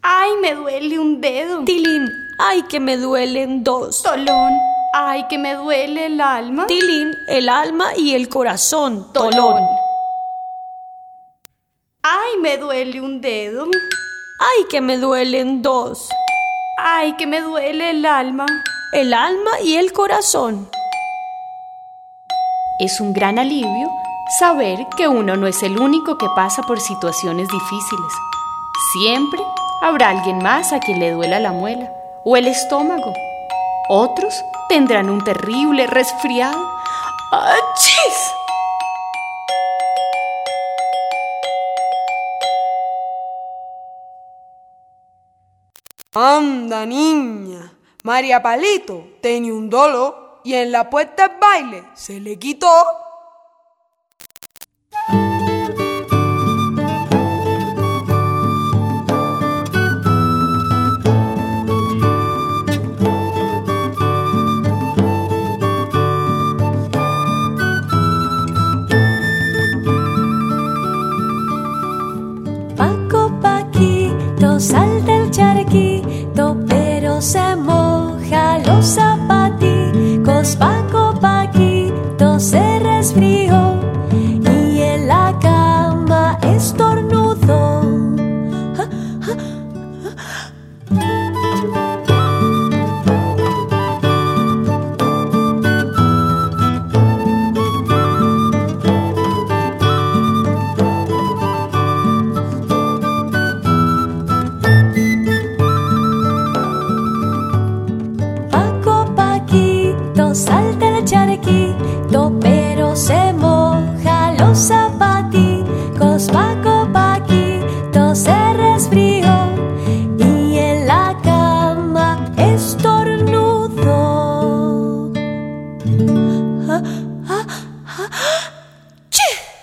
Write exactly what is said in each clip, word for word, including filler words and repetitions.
¡Ay, me duele un dedo! Tilín, ¡ay, que me duelen dos! Tolón, ¡ay, que me duele el alma! Tilín, el alma y el corazón. Tolón. ¡Ay, me duele un dedo! ¡Ay, que me duelen dos! ¡Ay, que me duele el alma! El alma y el corazón. Es un gran alivio saber que uno no es el único que pasa por situaciones difíciles. Siempre habrá alguien más a quien le duela la muela o el estómago. Otros tendrán un terrible resfriado. ¡Achis! Anda, niña, María Palito tenía un dolo y en la puesta del baile se le quitó. Paco Paquito salta el charquito, pero se moja los zapaticos. Paco Paquito se resfrió y en la cama estornudó. ¡Ja, ja, salta el charquito, pero se moja los zapaticos. Paco Paquito se resfrió y en la cama estornudó. ¡Ah, ah, ah! ¡Chi!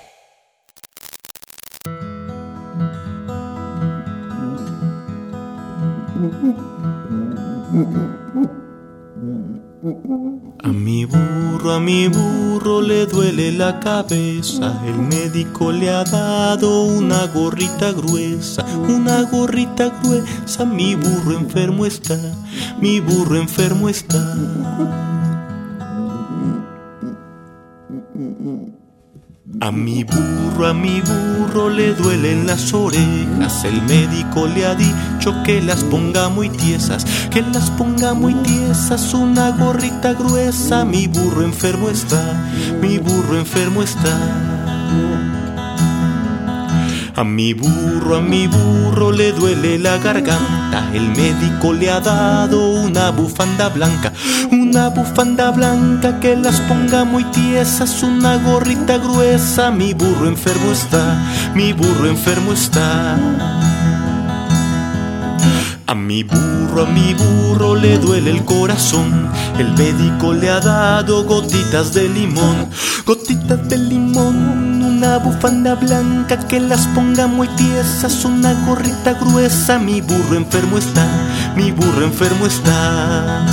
A mi burro, a mi burro le duele la cabeza. El médico le ha dado una gorrita gruesa, una gorrita gruesa. Mi burro enfermo está, mi burro enfermo está. A mi burro, a mi burro le duelen las orejas. El médico le ha dicho que las ponga muy tiesas, que las ponga muy tiesas. Una gorrita gruesa. Mi burro enfermo está, mi burro enfermo está. A mi burro, a mi burro le duele la garganta. El médico le ha dado una bufanda blanca, una bufanda blanca que las ponga muy tiesas. Una gorrita gruesa. Mi burro enfermo está, mi burro enfermo está. A mi burro, a mi burro le duele el corazón. El médico le ha dado gotitas de limón, gotitas de limón. Una bufanda blanca que las ponga muy tiesas. Una gorrita gruesa. Mi burro enfermo está, mi burro enfermo está.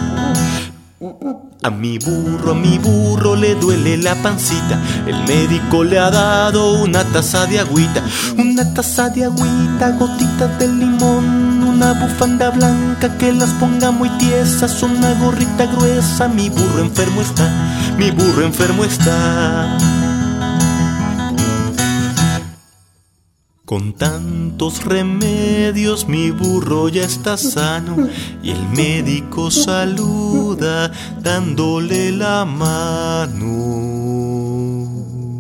A mi burro, a mi burro le duele la pancita. El médico le ha dado una taza de agüita, una taza de agüita, gotitas de limón. Una bufanda blanca que las ponga muy tiesas. Una gorrita gruesa. Mi burro enfermo está, mi burro enfermo está. Con tantos remedios mi burro ya está sano y el médico saluda dándole la mano.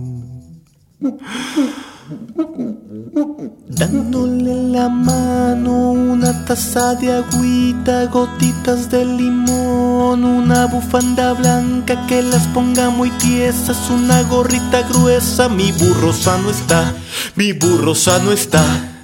Dándole la mano, una taza de agüita, gotitas de limón, una bufanda blanca que las ponga muy tiesas, una gorrita gruesa. Mi burro sano está, mi burro sano está.